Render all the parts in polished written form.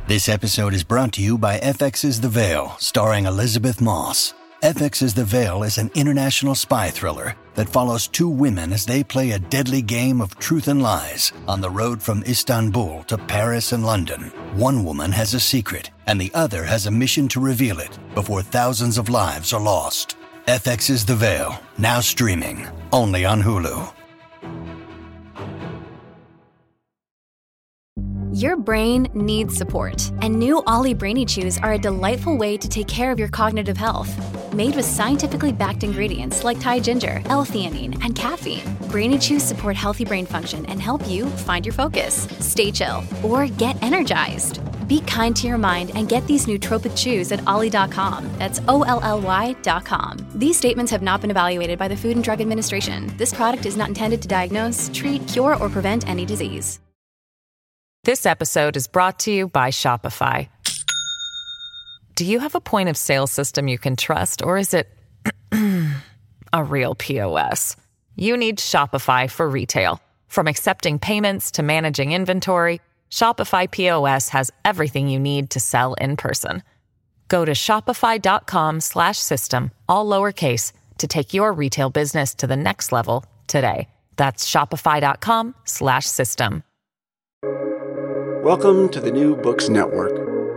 This episode is brought to you by FX's The Veil, starring Elizabeth Moss. FX's The Veil is an international spy thriller that follows two women as they play a deadly game of truth and lies on the road from Istanbul to Paris and London. One woman has a secret, and the other has a mission to reveal it before thousands of lives are lost. FX's The Veil, now streaming, only on Hulu. Your brain needs support, and new Ollie Brainy Chews are a delightful way to take care of your cognitive health. Made with scientifically backed ingredients like Thai ginger, L-theanine, and caffeine, Brainy Chews support healthy brain function and help you find your focus, stay chill, or get energized. Be kind to your mind and get these nootropic chews at ollie.com. That's OLLY.com. These statements have not been evaluated by the Food and Drug Administration. This product is not intended to diagnose, treat, cure, or prevent any disease. This episode is brought to you by Shopify. Do you have a point of sale system you can trust, or is it a real POS? You need Shopify for retail. From accepting payments to managing inventory, Shopify POS has everything you need to sell in person. Go to shopify.com/system, all lowercase, to take your retail business to the next level today. That's shopify.com/system. Welcome to the New Books Network.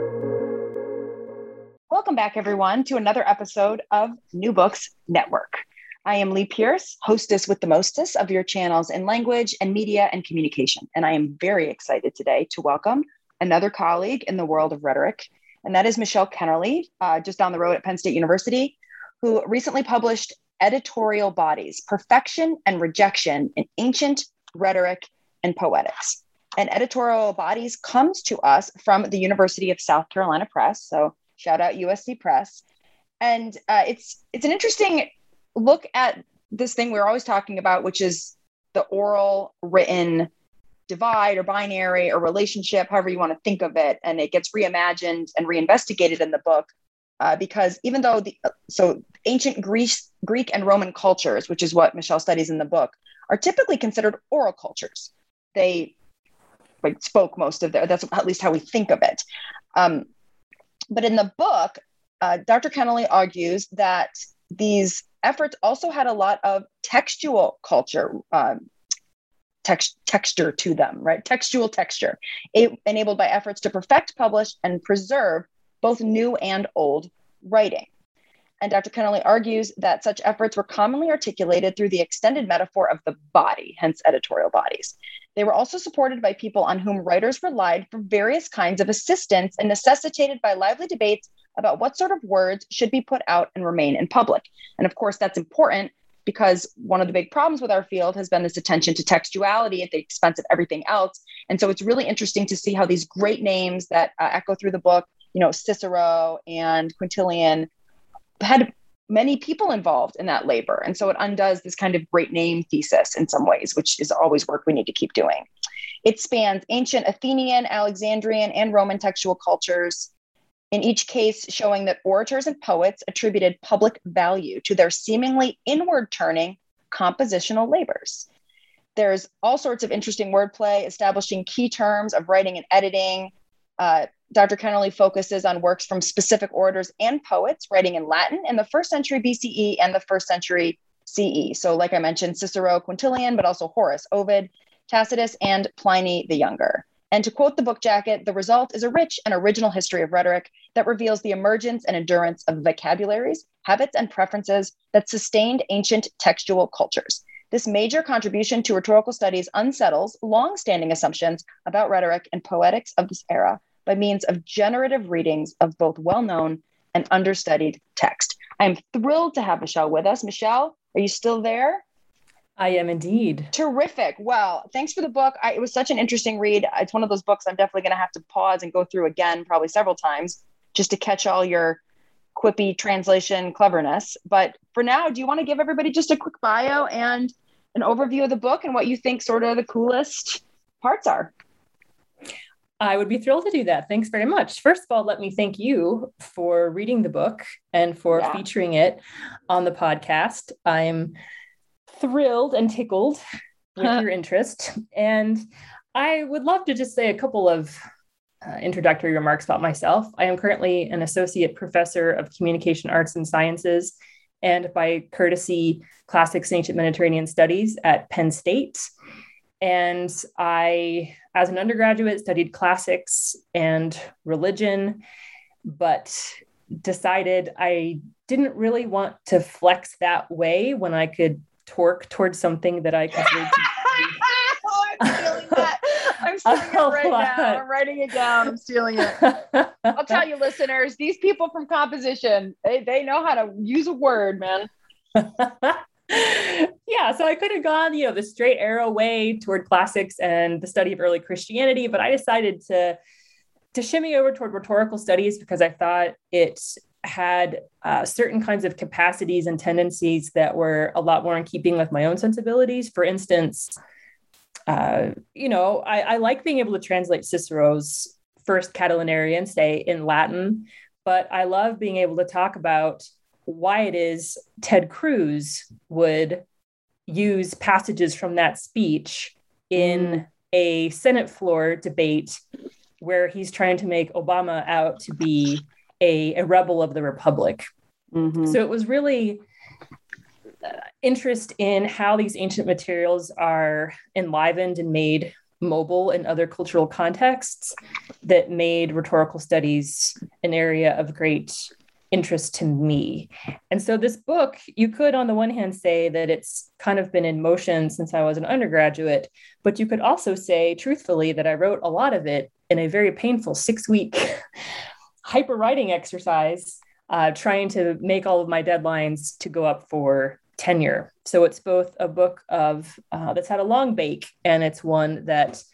Welcome back, everyone, to another episode of New Books Network. I am Lee Pierce, hostess with the mostess of your channels in language and media and communication. And I am very excited today to welcome another colleague in the world of rhetoric, and that is Michelle Kennerly, just down the road at Penn State University, who recently published Editorial Bodies, Perfection and Rejection in Ancient Rhetoric and Poetics. And Editorial Bodies comes to us from the University of South Carolina Press. So shout out USC Press. And it's an interesting look at this thing we're always talking about, which is the oral written divide or binary or relationship, however you want to think of it. And it gets reimagined and reinvestigated in the book because even though ancient Greek and Roman cultures, which is what Michelle studies in the book, are typically considered oral cultures. They spoke most of that's at least how we think of it. But in the book, Dr. Kennerly argues that these efforts also had a lot of textual culture, texture to them, right? Textual texture, enabled by efforts to perfect, publish, and preserve both new and old writing. And Dr. Kennerly argues that such efforts were commonly articulated through the extended metaphor of the body, hence editorial bodies. They were also supported by people on whom writers relied for various kinds of assistance and necessitated by lively debates about what sort of words should be put out and remain in public. And of course, that's important because one of the big problems with our field has been this attention to textuality at the expense of everything else. And so it's really interesting to see how these great names that echo through the book, Cicero and Quintilian, had many people involved in that labor. And so it undoes this kind of great name thesis in some ways, which is always work we need to keep doing. It spans ancient Athenian, Alexandrian, and Roman textual cultures, in each case showing that orators and poets attributed public value to their seemingly inward-turning compositional labors. There's all sorts of interesting wordplay, establishing key terms of writing and editing. Dr. Kennerly focuses on works from specific orators and poets writing in Latin in the 1st century BCE and the 1st century CE. So like I mentioned, Cicero, Quintilian, but also Horace, Ovid, Tacitus, and Pliny the Younger. And to quote the book jacket, the result is a rich and original history of rhetoric that reveals the emergence and endurance of vocabularies, habits, and preferences that sustained ancient textual cultures. This major contribution to rhetorical studies unsettles long-standing assumptions about rhetoric and poetics of this era by means of generative readings of both well-known and understudied text. I'm thrilled to have Michelle with us. Michelle, are you still there? I am indeed. Terrific. Well, thanks for the book. It was such an interesting read. It's one of those books I'm definitely going to have to pause and go through again, probably several times, just to catch all your quippy translation cleverness. But for now, do you want to give everybody just a quick bio and an overview of the book and what you think sort of the coolest parts are? I would be thrilled to do that. Thanks very much. First of all, let me thank you for reading the book and for featuring it on the podcast. I'm thrilled and tickled with your interest. And I would love to just say a couple of introductory remarks about myself. I am currently an associate professor of communication arts and sciences, and by courtesy, classics and ancient Mediterranean studies at Penn State. And I, as an undergraduate, studied classics and religion, but decided I didn't really want to flex that way when I could torque towards something that I considered to be I'm stealing that. I'm stealing it right now. I'm writing it down. I'm stealing it. I'll tell you, listeners, these people from composition, they know how to use a word, man. Yeah, so I could have gone, the straight arrow way toward classics and the study of early Christianity, but I decided to shimmy over toward rhetorical studies because I thought it had certain kinds of capacities and tendencies that were a lot more in keeping with my own sensibilities. For instance, I like being able to translate Cicero's first Catilinarian, say, in Latin, but I love being able to talk about why it is Ted Cruz would use passages from that speech in a Senate floor debate where he's trying to make Obama out to be a rebel of the Republic. Mm-hmm. So it was really interest in how these ancient materials are enlivened and made mobile in other cultural contexts that made rhetorical studies an area of great interest to me. And so this book, you could on the one hand say that it's kind of been in motion since I was an undergraduate, but you could also say truthfully that I wrote a lot of it in a very painful 6-week hyper writing exercise, trying to make all of my deadlines to go up for tenure. So it's both a book of that's had a long bake, and it's one that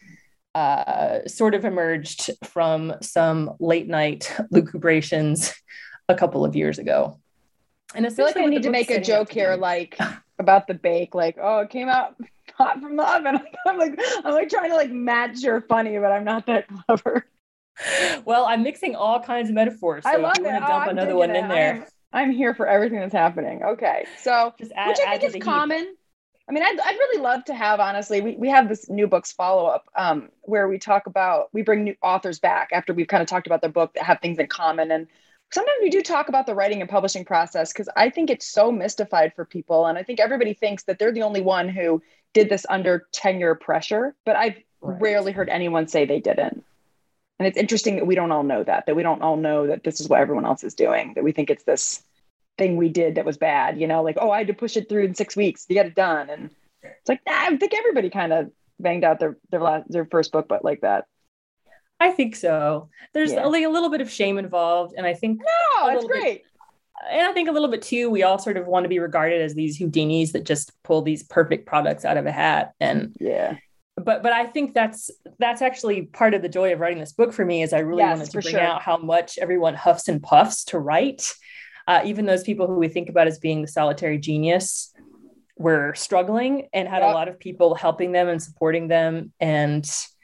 sort of emerged from some late night lucubrations a couple of years ago. And I feel like I need to make a joke here, like about the bake, like, oh, it came out hot from the oven. I'm like trying to like match your funny, but I'm not that clever. Well, I'm mixing all kinds of metaphors. So I love if you it. want to dump another one in there. I'm here for everything that's happening. Okay. So, which I think is common. I mean, I'd really love to have, honestly, we have this new books follow-up where we bring new authors back after we've kind of talked about their book that have things in common. And sometimes we do talk about the writing and publishing process because I think it's so mystified for people. And I think everybody thinks that they're the only one who did this under tenure pressure, but I've rarely heard anyone say they didn't. And it's interesting that we don't all know that we don't all know that this is what everyone else is doing, that we think it's this thing we did that was bad, like, oh, I had to push it through in 6 weeks to get it done. And it's like, I think everybody kind of banged out their first book, but like that. I think so. There's only a little bit of shame involved. And I think, it's great. And I think a little bit too, we all sort of want to be regarded as these Houdinis that just pull these perfect products out of a hat. And But I think that's actually part of the joy of writing this book for me is I really wanted to bring out how much everyone huffs and puffs to write. Even those people who we think about as being the solitary genius were struggling and had a lot of people helping them and supporting them and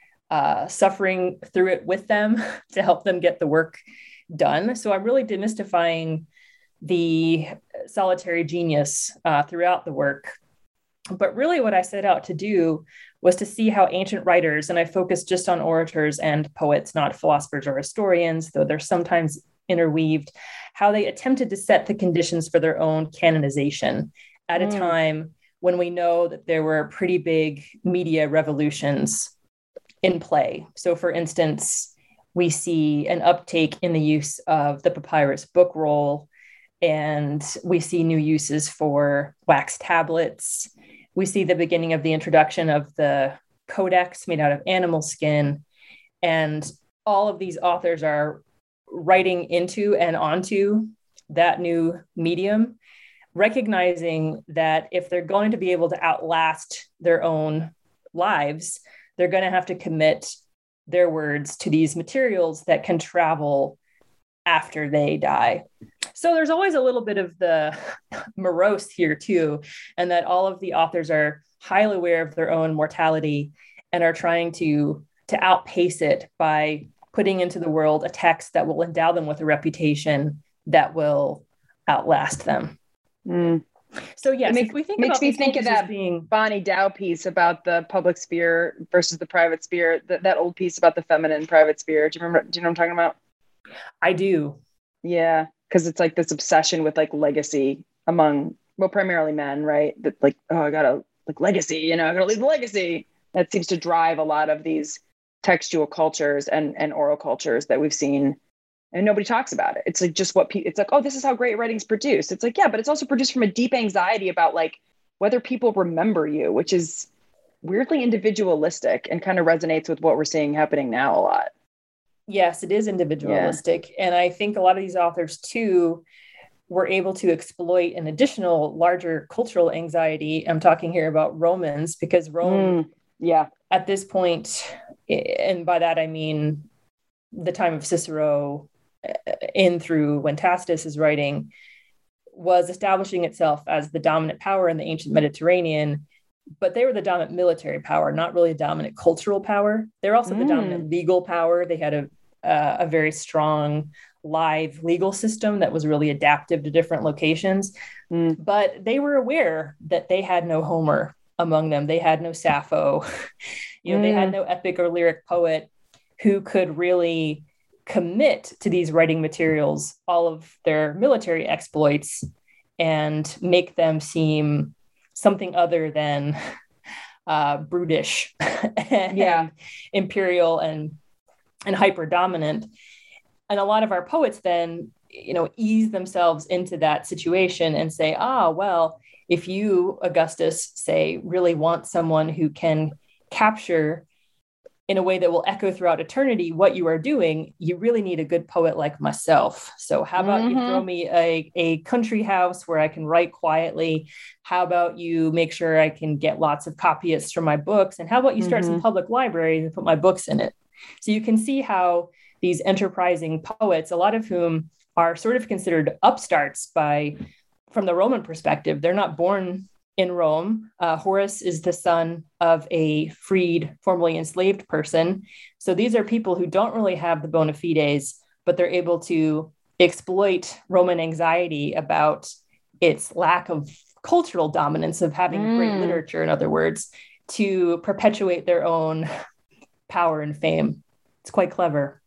suffering through it with them to help them get the work done. So I'm really demystifying the solitary genius throughout the work. But really what I set out to do was to see how ancient writers, and I focused just on orators and poets, not philosophers or historians, though they're sometimes interweaved, how they attempted to set the conditions for their own canonization at a time when we know that there were pretty big media revolutions in play. So for instance, we see an uptake in the use of the papyrus book roll, and we see new uses for wax tablets. We see the beginning of the introduction of the codex made out of animal skin. And all of these authors are writing into and onto that new medium, recognizing that if they're going to be able to outlast their own lives, they're going to have to commit their words to these materials that can travel after they die. So there's always a little bit of the morose here too, and that all of the authors are highly aware of their own mortality and are trying to outpace it by putting into the world a text that will endow them with a reputation that will outlast them. So yes, if we think makes about me think of that being Bonnie Dow piece about the public sphere versus the private sphere, that old piece about the feminine private sphere. Do you know what I'm talking about? I do. Yeah. Cause it's like this obsession with like legacy among, well, primarily men, right? That like, oh, I gotta like legacy, you know, I gotta leave a legacy. That seems to drive a lot of these textual cultures and oral cultures that we've seen, and nobody talks about it. It's like just what it's like, oh, this is how great writing's produced. It's like, yeah, but it's also produced from a deep anxiety about like whether people remember you, which is weirdly individualistic and kind of resonates with what we're seeing happening now a lot. Yes, it is individualistic. Yeah. And I think a lot of these authors too were able to exploit an additional larger cultural anxiety. I'm talking here about Romans, because Rome, at this point, and by that I mean the time of Cicero in through when Tacitus is writing, was establishing itself as the dominant power in the ancient Mediterranean, but they were the dominant military power, not really a dominant cultural power. They're also the dominant legal power. They had a very strong live legal system that was really adaptive to different locations. But they were aware that they had no Homer among them. They had no Sappho. They had no epic or lyric poet who could really commit to these writing materials all of their military exploits and make them seem something other than brutish and imperial and hyper dominant. And a lot of our poets then, ease themselves into that situation and say, well, if you, Augustus, say, really want someone who can capture in a way that will echo throughout eternity what you are doing, you really need a good poet like myself. So how about you throw me a country house where I can write quietly? How about you make sure I can get lots of copyists for my books? And how about you start some public libraries and put my books in it? So you can see how these enterprising poets, a lot of whom are sort of considered upstarts from the Roman perspective, they're not born in Rome. Horace is the son of a freed, formerly enslaved person. So these are people who don't really have the bona fides, but they're able to exploit Roman anxiety about its lack of cultural dominance, of having great literature, in other words, to perpetuate their own power and fame. It's quite clever.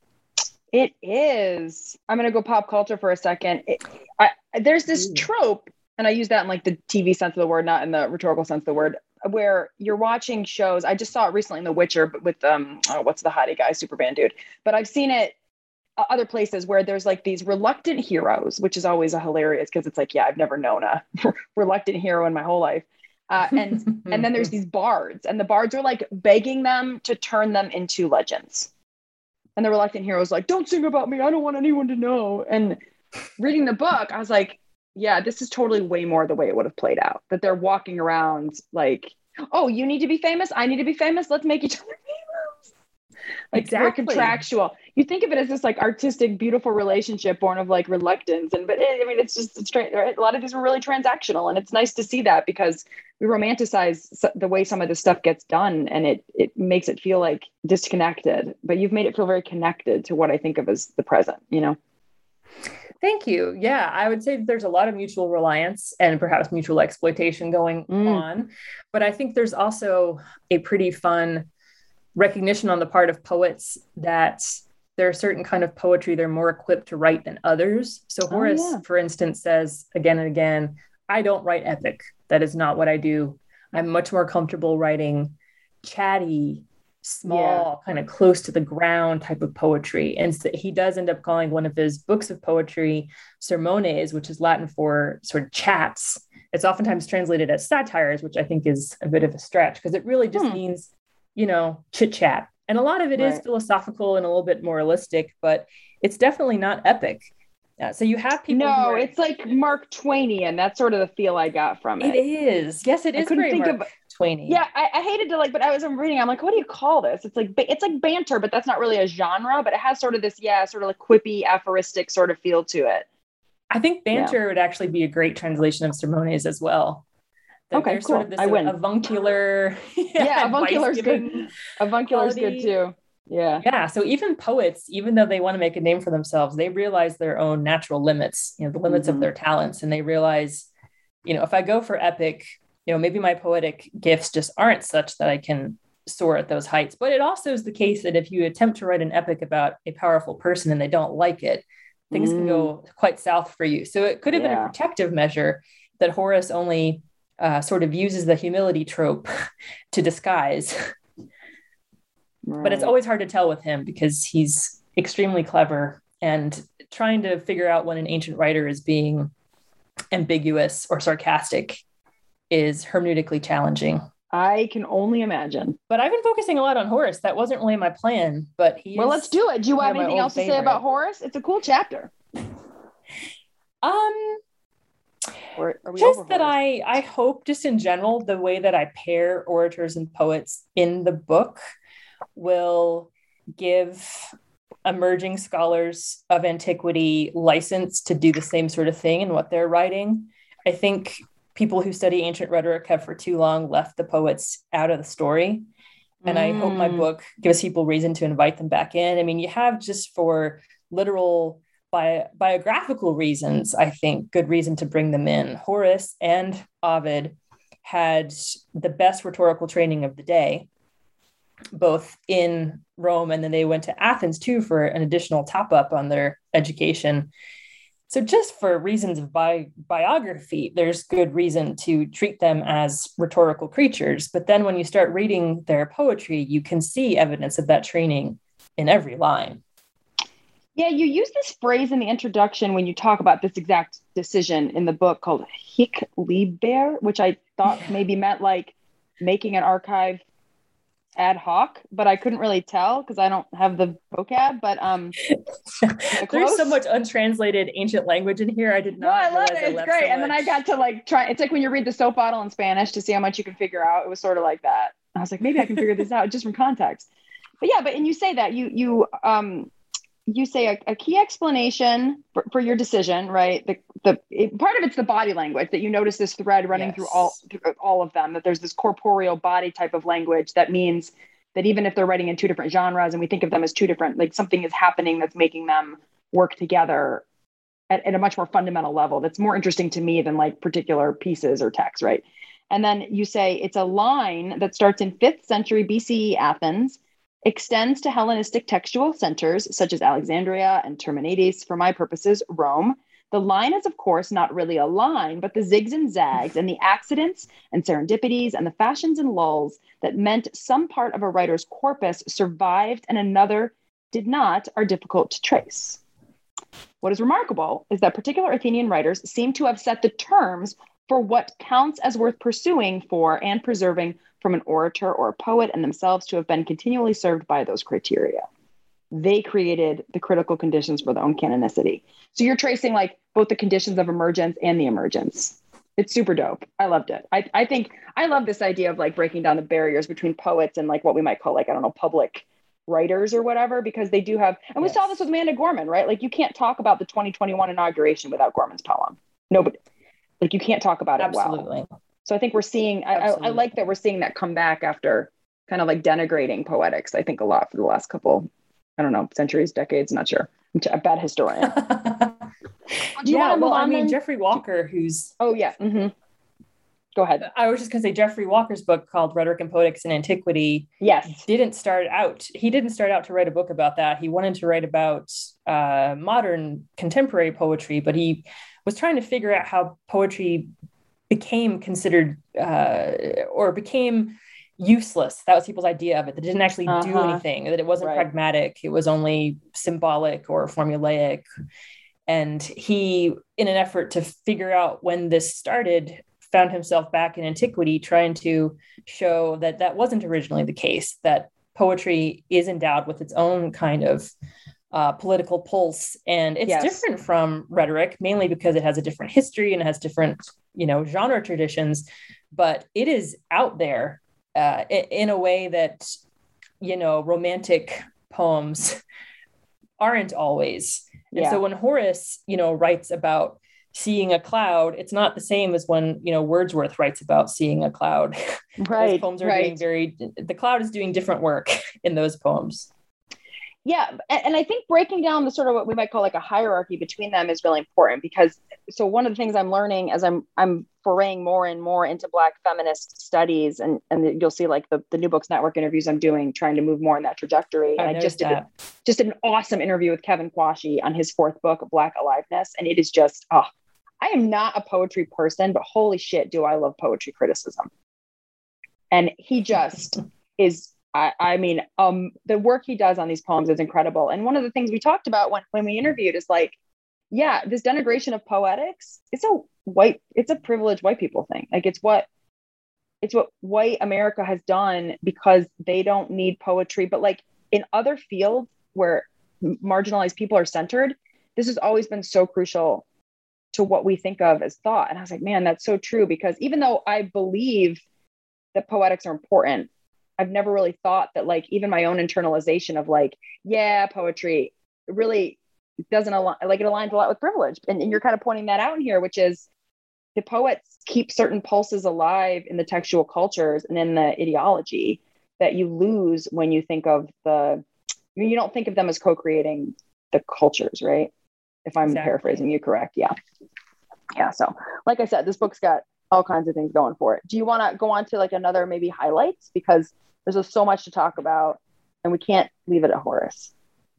It is. I'm going to go pop culture for a second. There's this trope, and I use that in like the TV sense of the word, not in the rhetorical sense of the word, where you're watching shows. I just saw it recently in The Witcher, but with what's the hottie guy, Superman dude. But I've seen it other places where there's like these reluctant heroes, which is always a hilarious, because it's like, I've never known a reluctant hero in my whole life. And then there's these bards, and the bards are like begging them to turn them into legends. And the reluctant hero is like, don't sing about me. I don't want anyone to know. And reading the book, I was like, this is totally way more the way it would have played out. That they're walking around like, oh, you need to be famous. I need to be famous. Let's make each other famous. Like, exactly. We're contractual. You think of it as this like artistic, beautiful relationship born of like reluctance. It's a lot of these were really transactional. And it's nice to see that, because we romanticize the way some of this stuff gets done, and it makes it feel like disconnected, but you've made it feel very connected to what I think of as the present, Thank you. Yeah, I would say that there's a lot of mutual reliance and perhaps mutual exploitation going on. But I think there's also a pretty fun recognition on the part of poets that there are certain kind of poetry they're more equipped to write than others. So Horace, for instance, says again and again, I don't write epic. That is not what I do. I'm much more comfortable writing chatty, small, kind of close to the ground type of poetry. And so he does end up calling one of his books of poetry sermones, which is Latin for sort of chats. It's oftentimes translated as satires, which I think is a bit of a stretch, because it really just means, chit chat. And a lot of it is philosophical and a little bit moralistic, but it's definitely not epic. So you have people. No, it's like Mark Twainian. That's sort of the feel I got from it. It is. Yes, it is very Mark Twainian. Yeah, I hated to but I'm reading, I'm like, what do you call this? It's like banter, but that's not really a genre, but it has sort of this, sort of like quippy, aphoristic sort of feel to it. I think banter would actually be a great translation of sermones as well. Okay, cool. Sort of this avuncular. Avuncular's good. Avuncular's good too. Yeah. So even poets, even though they want to make a name for themselves, they realize their own natural limits, the limits of their talents. And they realize if I go for epic, maybe my poetic gifts just aren't such that I can soar at those heights. But it also is the case that if you attempt to write an epic about a powerful person and they don't like it, things can go quite south for you. So it could have been a protective measure that Horace only sort of uses the humility trope to disguise. Right. But it's always hard to tell with him because he's extremely clever, and trying to figure out when an ancient writer is being ambiguous or sarcastic is hermeneutically challenging. I can only imagine. But I've been focusing a lot on Horace. That wasn't really my plan, but let's do it. Do you have anything else to say about Horace? It's a cool chapter. Just that I hope, just in general, the way that I pair orators and poets in the book will give emerging scholars of antiquity license to do the same sort of thing in what they're writing. I think people who study ancient rhetoric have for too long left the poets out of the story. And I hope my book gives people reason to invite them back in. I mean, you have, just for literal biographical reasons, I think, good reason to bring them in. Horace and Ovid had the best rhetorical training of the day, both in Rome, and then they went to Athens too for an additional top up on their education. So just for reasons of biography, there's good reason to treat them as rhetorical creatures. But then when you start reading their poetry, you can see evidence of that training in every line. Yeah, you use this phrase in the introduction when you talk about this exact decision in the book called hic liber, which I thought maybe meant like making an archive ad hoc, but I couldn't really tell because I don't have the vocab. But there's so much untranslated ancient language in here. I did not. I love it. It's great. So and then I got to try. It's like when you read the soap bottle in Spanish to see how much you can figure out. It was sort of like that. I was like, maybe I can figure this out just from context. But yeah, and you say that you say a key explanation for your decision, right? Part of it's the body language, that you notice this thread running through all of them, that there's this corporeal body type of language that means that even if they're writing in two different genres and we think of them as two different, like something is happening that's making them work together at a much more fundamental level. That's more interesting to me than like particular pieces or texts, right? And then you say it's a line that starts in 5th century BCE Athens, extends to Hellenistic textual centers such as Alexandria and Terminides, for my purposes, Rome. The line is, of course, not really a line, but the zigs and zags and the accidents and serendipities and the fashions and lulls that meant some part of a writer's corpus survived and another did not are difficult to trace. What is remarkable is that particular Athenian writers seem to have set the terms for what counts as worth pursuing for and preserving from an orator or a poet, and themselves to have been continually served by those criteria. They created the critical conditions for their own canonicity. So you're tracing like both the conditions of emergence and the emergence. It's super dope. I loved it. I think I love this idea of like breaking down the barriers between poets and like what we might call like, I don't know, public writers or whatever, because they do have, and we saw this with Amanda Gorman, right? Like you can't talk about the 2021 inauguration without Gorman's poem. Nobody, like you can't talk about it well. So I think we're seeing, I like that we're seeing that come back after kind of like denigrating poetics, I think, a lot for the last couple, I don't know, centuries, decades, not sure. I'm a bad historian. Geoffrey Walker, who's... Oh, yeah. Mm-hmm. Go ahead. I was just going to say Geoffrey Walker's book called Rhetoric and Poetics in Antiquity. Yes. He didn't start out to write a book about that. He wanted to write about modern contemporary poetry, but he was trying to figure out how poetry became considered or became useless. That was people's idea of it. That it didn't actually do anything, that it wasn't pragmatic. It was only symbolic or formulaic. And he, in an effort to figure out when this started, found himself back in antiquity trying to show that that wasn't originally the case, that poetry is endowed with its own kind of political pulse. And it's different from rhetoric, mainly because it has a different history and it has different, genre traditions, but it is out there in a way that, romantic poems aren't always. And so when Horace, writes about seeing a cloud, it's not the same as when, Wordsworth writes about seeing a cloud. Right. Those poems are doing the cloud is doing different work in those poems. Yeah. And I think breaking down the sort of what we might call like a hierarchy between them is really important, because so one of the things I'm learning as I'm foraying more and more into Black feminist studies, and you'll see like the New Books Network interviews I'm doing, trying to move more in that trajectory. And I just did just an awesome interview with Kevin Quashie on his 4th book, Black Aliveness. And it is just, I am not a poetry person, but holy shit, do I love poetry criticism. And he just is, I mean, the work he does on these poems is incredible. And one of the things we talked about when we interviewed is like, yeah, this denigration of poetics, it's a privileged white people thing. Like it's what white America has done because they don't need poetry. But like in other fields where marginalized people are centered, this has always been so crucial to what we think of as thought. And I was like, man, that's so true, because even though I believe that poetics are important, I've never really thought that like even my own internalization of like, yeah, poetry really doesn't align, like it aligns a lot with privilege. And you're kind of pointing that out in here, which is the poets keep certain pulses alive in the textual cultures and in the ideology that you lose when you think of you don't think of them as co-creating the cultures, right? If I'm paraphrasing you correct. Yeah. Yeah. So like I said, this book's got all kinds of things going for it. Do you want to go on to like another maybe highlights? Because there's just so much to talk about and we can't leave it at Horace.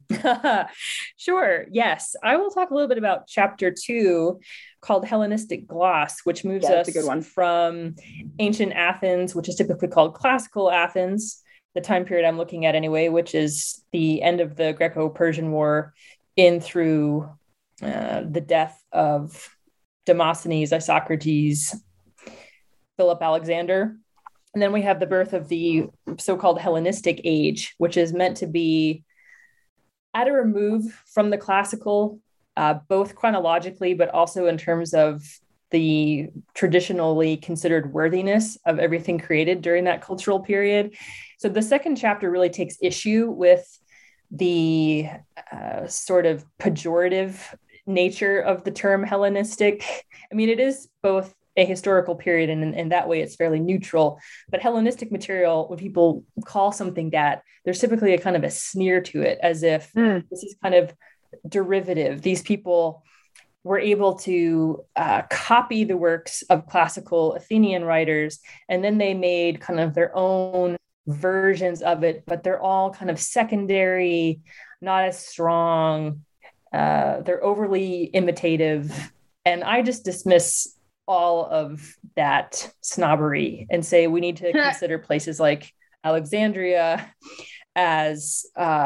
Sure. Yes. I will talk a little bit about chapter 2 called Hellenistic Gloss, which moves us from ancient Athens, which is typically called classical Athens, the time period I'm looking at anyway, which is the end of the Greco-Persian War in through the death of Demosthenes, Isocrates, Philip Alexander. And then we have the birth of the so-called Hellenistic age, which is meant to be at a remove from the classical, both chronologically, but also in terms of the traditionally considered worthiness of everything created during that cultural period. So the second chapter really takes issue with the sort of pejorative nature of the term Hellenistic. I mean, it is both a historical period, and in that way it's fairly neutral, but Hellenistic material, when people call something that, there's typically a kind of a sneer to it, as if this is kind of derivative. These people were able to copy the works of classical Athenian writers, and then they made kind of their own versions of it, but they're all kind of secondary, not as strong. They're overly imitative. And I just dismiss all of that snobbery and say we need to consider places like Alexandria as,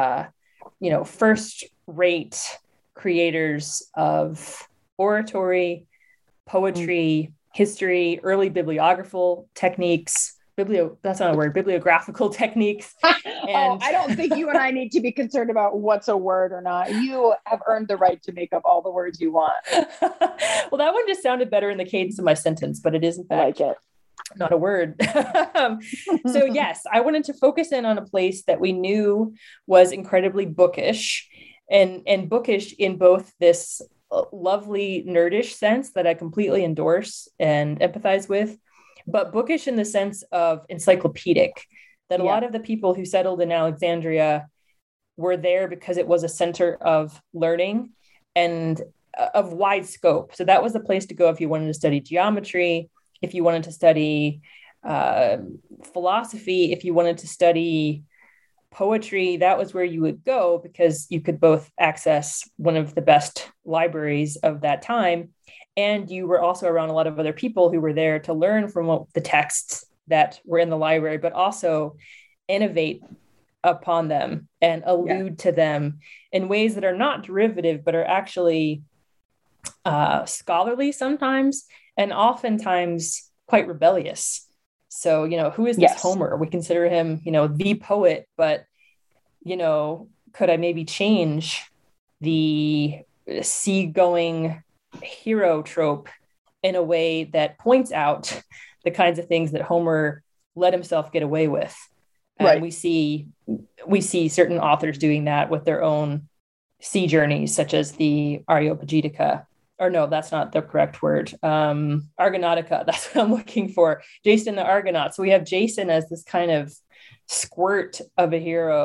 first-rate creators of oratory, poetry, history, early bibliographical techniques. That's not a word, bibliographical techniques. And I don't think you and I need to be concerned about what's a word or not. You have earned the right to make up all the words you want. Well, that one just sounded better in the cadence of my sentence, but it is in fact not a word. So yes, I wanted to focus in on a place that we knew was incredibly bookish, and bookish in both this lovely nerdish sense that I completely endorse and empathize with, but bookish in the sense of encyclopedic, that a lot of the people who settled in Alexandria were there because it was a center of learning and of wide scope. So that was the place to go if you wanted to study geometry, if you wanted to study philosophy, if you wanted to study poetry, that was where you would go, because you could both access one of the best libraries of that time, and you were also around a lot of other people who were there to learn from the texts that were in the library, but also innovate upon them and allude to them in ways that are not derivative, but are actually scholarly sometimes, and oftentimes quite rebellious. So, who is this Homer? We consider him, the poet, but, could I maybe change the seagoing hero trope in a way that points out the kinds of things that Homer let himself get away with? And we see certain authors doing that with their own sea journeys, such as the Areopagitica. Or no, that's not the correct word. Argonautica, that's what I'm looking for. Jason the Argonaut. So we have Jason as this kind of squirt of a hero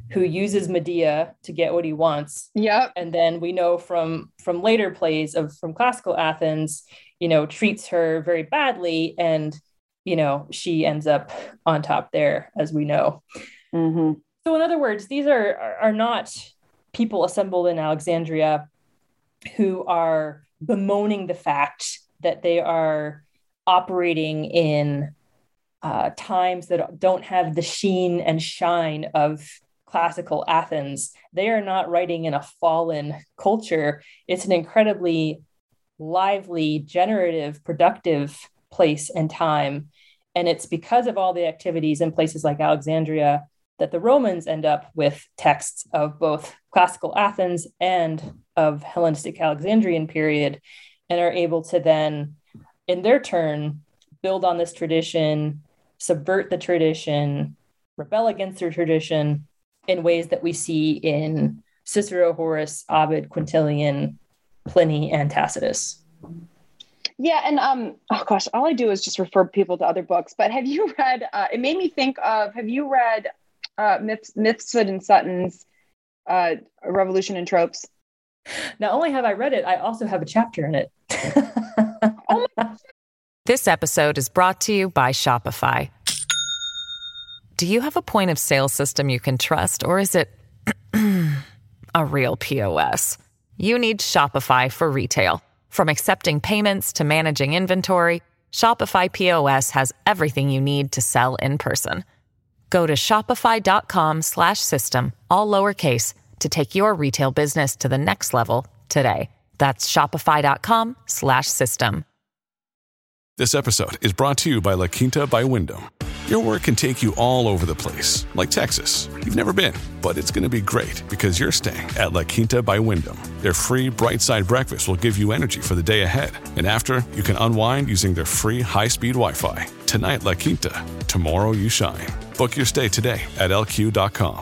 who uses Medea to get what he wants. Yep. And then we know from later plays from classical Athens, treats her very badly, and she ends up on top there, as we know. Mm-hmm. So in other words, these are not people assembled in Alexandria who are bemoaning the fact that they are operating in times that don't have the sheen and shine of classical Athens. They are not writing in a fallen culture. It's an incredibly lively, generative, productive place and time. And it's because of all the activities in places like Alexandria that the Romans end up with texts of both classical Athens and of Hellenistic Alexandrian period, and are able to then, in their turn, build on this tradition, subvert the tradition, rebel against their tradition in ways that we see in Cicero, Horace, Ovid, Quintilian, Pliny, and Tacitus. Yeah, and all I do is just refer people to other books. But have you read? It made me think of. Have you read Mifsud and Sutton's Revolution and Tropes? Not only have I read it, I also have a chapter in it. This episode is brought to you by Shopify. Do you have a point of sale system you can trust, or is it a real POS? You need Shopify for retail. From accepting payments to managing inventory, Shopify POS has everything you need to sell in person. Go to shopify.com/system, all lowercase, to take your retail business to the next level today. That's shopify.com/system. This episode is brought to you by La Quinta by Wyndham. Your work can take you all over the place, like Texas. You've never been, but it's going to be great because you're staying at La Quinta by Wyndham. Their free Bright Side breakfast will give you energy for the day ahead. And after, you can unwind using their free high-speed Wi-Fi. Tonight, La Quinta. Tomorrow, you shine. Book your stay today at LQ.com.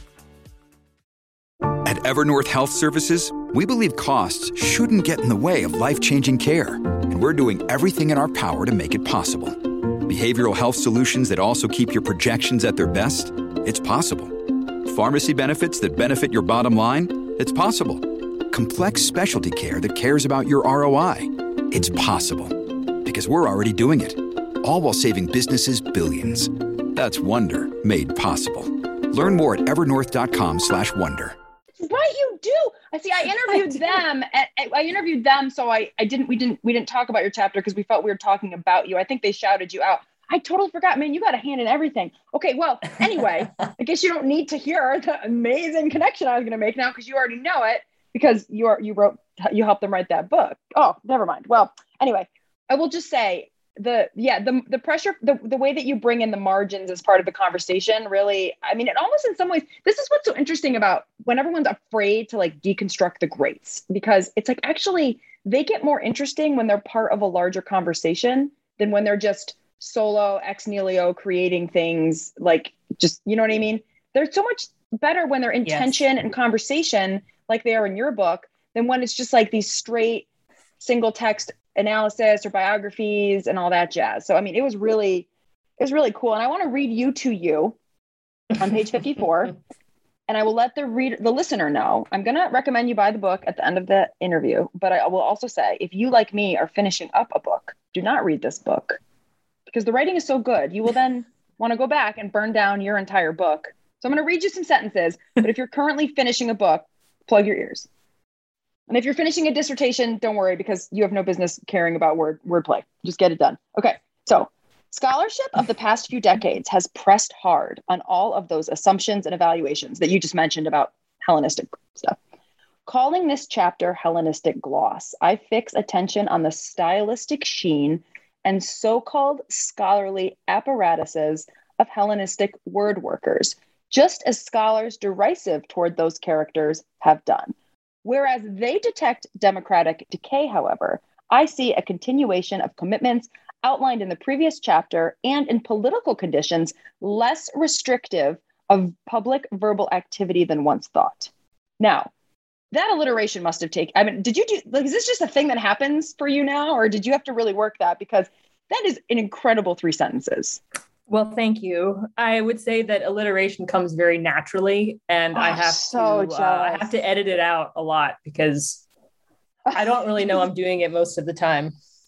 At Evernorth Health Services, we believe costs shouldn't get in the way of life-changing care. And we're doing everything in our power to make it possible. Behavioral health solutions that also keep your projections at their best? It's possible. Pharmacy benefits that benefit your bottom line? It's possible. Complex specialty care that cares about your ROI? It's possible. Because we're already doing it. All while saving businesses billions. That's Wonder made possible. Learn more at evernorth.com/wonder. Right, you do. I interviewed them. I interviewed them, so we didn't talk about your chapter because we felt we were talking about you. I think they shouted you out. I totally forgot, man. You got a hand in everything. Okay, well, anyway, I guess you don't need to hear the amazing connection I was going to make now because you already know it because you helped them write that book. Oh, never mind. Well, anyway, I will just say the pressure, the way that you bring in the margins as part of the conversation, really, I mean, it almost in some ways, this is what's so interesting about when everyone's afraid to like deconstruct the greats, because it's like, actually, they get more interesting when they're part of a larger conversation than when they're just solo ex nihilo creating things like just, you know what I mean? They're so much better when they're in tension and conversation like they are in your book than when it's just like these straight single text analysis or biographies and all that jazz. So, I mean, it was really cool. And I want to read you to you on page 54. And I will let the listener know. I'm going to recommend you buy the book at the end of the interview. But I will also say, if you, like me, are finishing up a book, do not read this book because the writing is so good. You will then want to go back and burn down your entire book. So I'm going to read you some sentences. But if you're currently finishing a book, plug your ears. And if you're finishing a dissertation, don't worry because you have no business caring about wordplay. Just get it done. Okay. So scholarship of the past few decades has pressed hard on all of those assumptions and evaluations that you just mentioned about Hellenistic stuff. Calling this chapter Hellenistic gloss, I fix attention on the stylistic sheen and so-called scholarly apparatuses of Hellenistic word workers, just as scholars derisive toward those characters have done. Whereas they detect democratic decay, however, I see a continuation of commitments outlined in the previous chapter and in political conditions less restrictive of public verbal activity than once thought. Now, that alliteration must have taken, I mean, is this just a thing that happens for you now, or did you have to really work that? Because that is an incredible 3 sentences. Well, thank you. I would say that alliteration comes very naturally, and I have to edit it out a lot because I don't really know I'm doing it most of the time.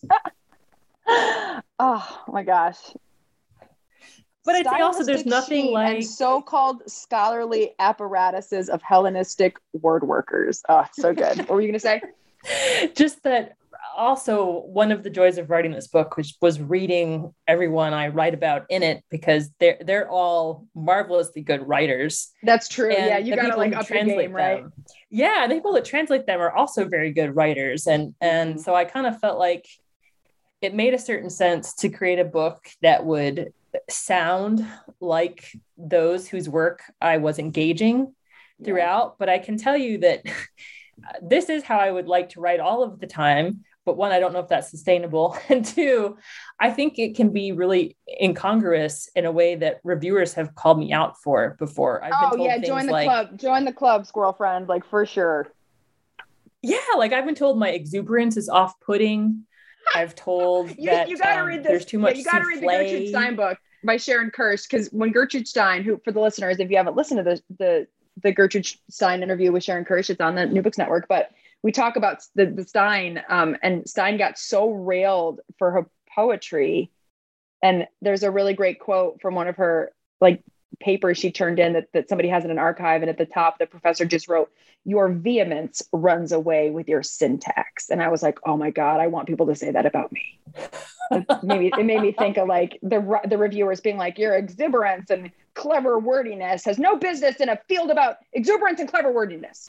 Oh my gosh. But I'd say also there's nothing like so-called scholarly apparatuses of Hellenistic word workers. Oh, so good. What were you going to say? Just that also one of the joys of writing this book was reading everyone I write about in it, because they're all marvelously good writers. That's true. Yeah, you got to like up your game, right? Yeah, the people that translate them are also very good writers. And so I kind of felt like it made a certain sense to create a book that would sound like those whose work I was engaging throughout. But I can tell you that this is how I would like to write all of the time. But one, I don't know if that's sustainable. And two, I think it can be really incongruous in a way that reviewers have called me out for before. I've been told join the club, squirrel friend, like for sure. Yeah, like I've been told my exuberance is off-putting. I've told that you gotta read this. There's too much you gotta read the Gertrude Stein book by Sharon Kirsch, because when Gertrude Stein, who, for the listeners, if you haven't listened to the Gertrude Stein interview with Sharon Kirsch, it's on the New Books Network, but we talk about the Stein, and Stein got so railed for her poetry. And there's a really great quote from one of her like papers she turned in that somebody has in an archive. And at the top, the professor just wrote, "Your vehemence runs away with your syntax." And I was like, oh my God, I want people to say that about me. It made me think of like the reviewers being like, your exuberance and clever wordiness has no business in a field about exuberance and clever wordiness.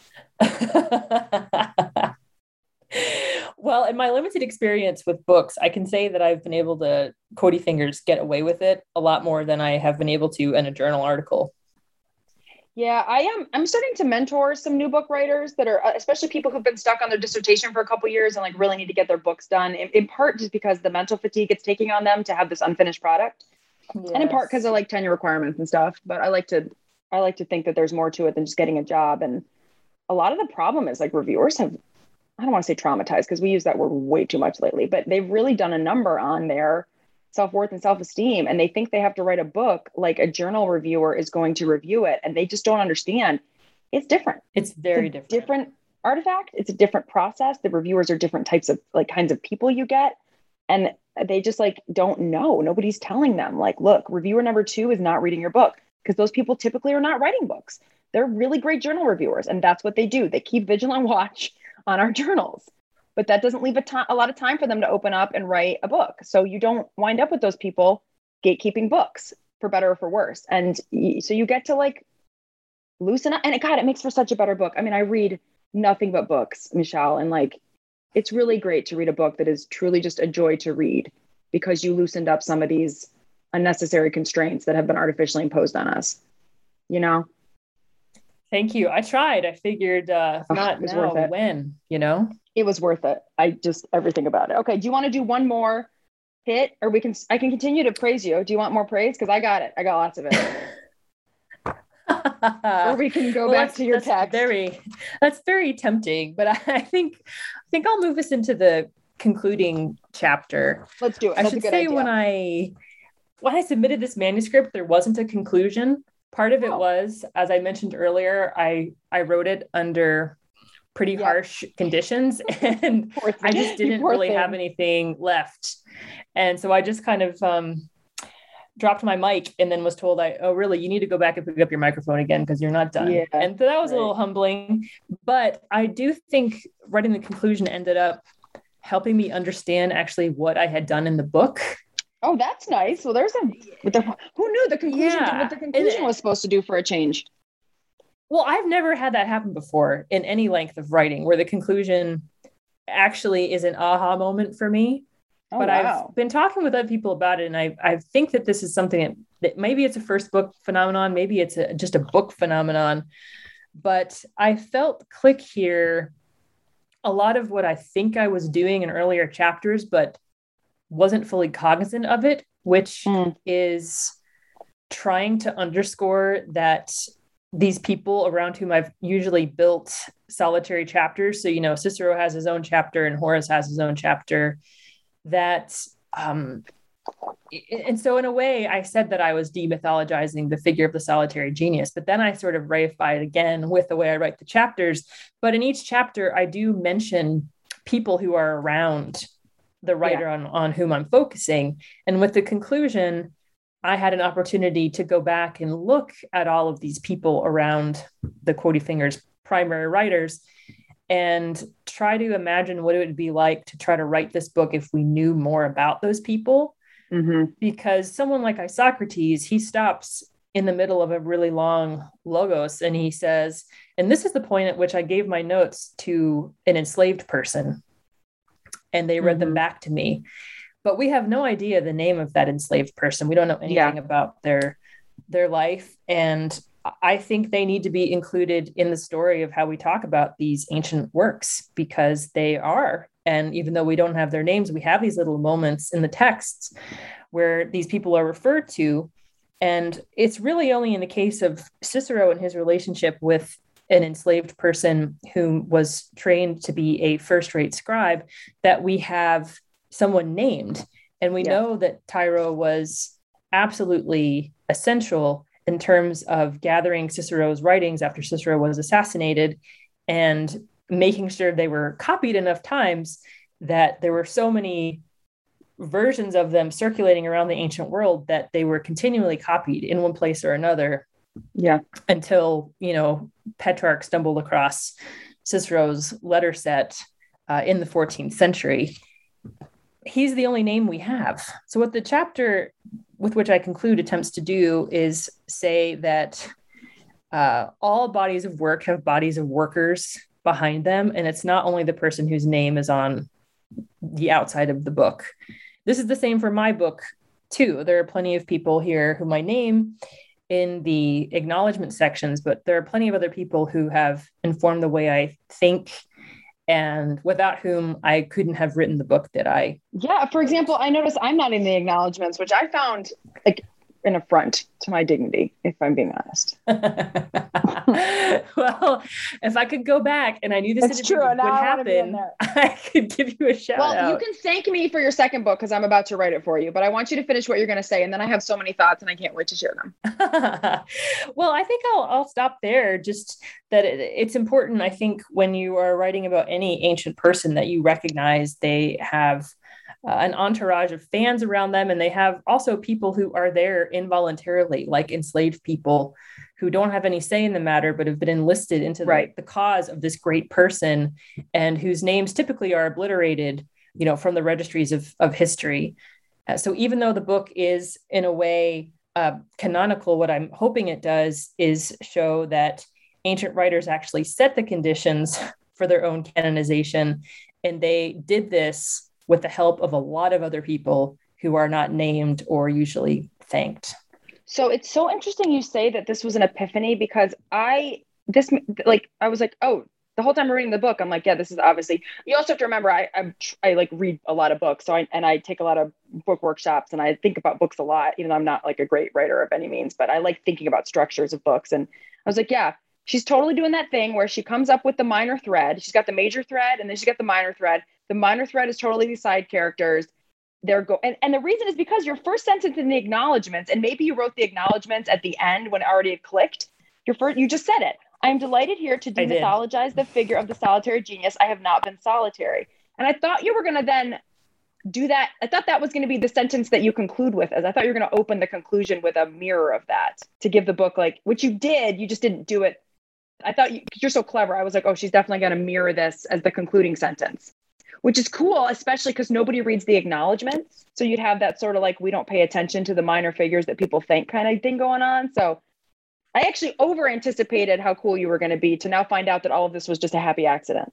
Well, in my limited experience with books, I can say that I've been able to Cody Fingers get away with it a lot more than I have been able to in a journal article. Yeah, I'm starting to mentor some new book writers that are, especially people who've been stuck on their dissertation for a couple of years and like really need to get their books done, in part just because the mental fatigue it's taking on them to have this unfinished product. Yes. And in part because of like tenure requirements and stuff. But I like to think that there's more to it than just getting a job. And a lot of the problem is like reviewers have, I don't want to say traumatized because we use that word way too much lately, but they've really done a number on their self-worth and self-esteem. And they think they have to write a book like a journal reviewer is going to review it. And they just don't understand. It's different. It's very different. Different artifact. It's a different process. The reviewers are different types of like kinds of people you get. And they just like don't know. Nobody's telling them like, look, reviewer number 2 is not reading your book, because those people typically are not writing books. They're really great journal reviewers. And that's what they do. They keep vigilant watch on our journals, but that doesn't leave a lot of time for them to open up and write a book. So you don't wind up with those people gatekeeping books, for better or for worse. And so you get to like loosen up, and it makes for such a better book. I mean, I read nothing but books, Michelle, and like, it's really great to read a book that is truly just a joy to read, because you loosened up some of these unnecessary constraints that have been artificially imposed on us, you know? Thank you. I tried. I figured not now, when, you know? It was worth it. Everything about it. Okay. Do you want to do one more hit, or I can continue to praise you? Do you want more praise? Because I got it. I got lots of it. Or we can go back to your text. That's very tempting, but I think I'll move us into the concluding chapter. Let's do it. I should say idea. When I submitted this manuscript, there wasn't a conclusion. Part of it was, as I mentioned earlier, I wrote it under pretty harsh conditions, and I just didn't really have anything left. And so I just kind of dropped my mic and then was told, really, you need to go back and pick up your microphone again because you're not done. Yeah, and so that was a little humbling. But I do think writing the conclusion ended up helping me understand actually what I had done in the book. Oh, that's nice. Well, who knew the conclusion what the conclusion was supposed to do for a change? Well, I've never had that happen before in any length of writing, where the conclusion actually is an aha moment for me. Oh, but wow. I've been talking with other people about it, and I think that this is something that maybe it's a first book phenomenon, maybe it's just a book phenomenon. But I felt click here a lot of what I think I was doing in earlier chapters, but wasn't fully cognizant of it, which is trying to underscore that these people around whom I've usually built solitary chapters. So, Cicero has his own chapter and Horace has his own chapter, that and so in a way, I said that I was demythologizing the figure of the solitary genius, but then I sort of reified again with the way I write the chapters. But in each chapter, I do mention people who are around the writer on whom I'm focusing. And with the conclusion, I had an opportunity to go back and look at all of these people around the Quotey Fingers primary writers and try to imagine what it would be like to try to write this book if we knew more about those people. Mm-hmm. Because someone like Isocrates, he stops in the middle of a really long logos and he says, and this is the point at which I gave my notes to an enslaved person and they read them back to me. But we have no idea the name of that enslaved person. We don't know anything about their life. And I think they need to be included in the story of how we talk about these ancient works, because they are. And even though we don't have their names, we have these little moments in the texts where these people are referred to. And it's really only in the case of Cicero and his relationship with an enslaved person who was trained to be a first-rate scribe that we have someone named. And we know that Tiro was absolutely essential in terms of gathering Cicero's writings after Cicero was assassinated and making sure they were copied enough times that there were so many versions of them circulating around the ancient world that they were continually copied in one place or another. Yeah. Until, Petrarch stumbled across Cicero's letter set in the 14th century. He's the only name we have. So what the chapter with which I conclude attempts to do is say that all bodies of work have bodies of workers behind them. And it's not only the person whose name is on the outside of the book. This is the same for my book too. There are plenty of people here whom I name in the acknowledgement sections, but there are plenty of other people who have informed the way I think and without whom I couldn't have written the book that I... Yeah, for example, I noticed I'm not in the acknowledgements, which I found like an affront to my dignity, if I'm being honest. Well, if I could go back and I knew this interview would happen, I could give you a shout out. Well, you can thank me for your second book because I'm about to write it for you, but I want you to finish what you're going to say. And then I have so many thoughts and I can't wait to share them. Well, I think I'll stop there. Just that it's important, I think, when you are writing about any ancient person that you recognize they have an entourage of fans around them. And they have also people who are there involuntarily, like enslaved people who don't have any say in the matter, but have been enlisted into the cause of this great person and whose names typically are obliterated, from the registries of history. So even though the book is in a way canonical, what I'm hoping it does is show that ancient writers actually set the conditions for their own canonization. And they did this with the help of a lot of other people who are not named or usually thanked. So it's so interesting you say that this was an epiphany, because I was like, oh, the whole time I'm reading the book, I'm like, yeah, this is obviously, you also have to remember, I like read a lot of books. So I take a lot of book workshops and I think about books a lot, even though I'm not like a great writer of any means, but I like thinking about structures of books. And I was like, yeah, she's totally doing that thing where she comes up with the minor thread. She's got the major thread and then she's got the minor thread. The minor thread is totally these side characters. And the reason is because your first sentence in the acknowledgements, and maybe you wrote the acknowledgements at the end when it already had clicked. You just said it. I am delighted here to demythologize the figure of the solitary genius. I have not been solitary. And I thought you were going to then do that. I thought that was going to be the sentence that you conclude with, as I thought you were going to open the conclusion with a mirror of that to give the book, which you did. You just didn't do it. I thought you're so clever. I was like, oh, she's definitely going to mirror this as the concluding sentence. Which is cool, especially because nobody reads the acknowledgements. So you'd have that sort of we don't pay attention to the minor figures that people think kind of thing going on. So I actually over anticipated how cool you were going to be to now find out that all of this was just a happy accident.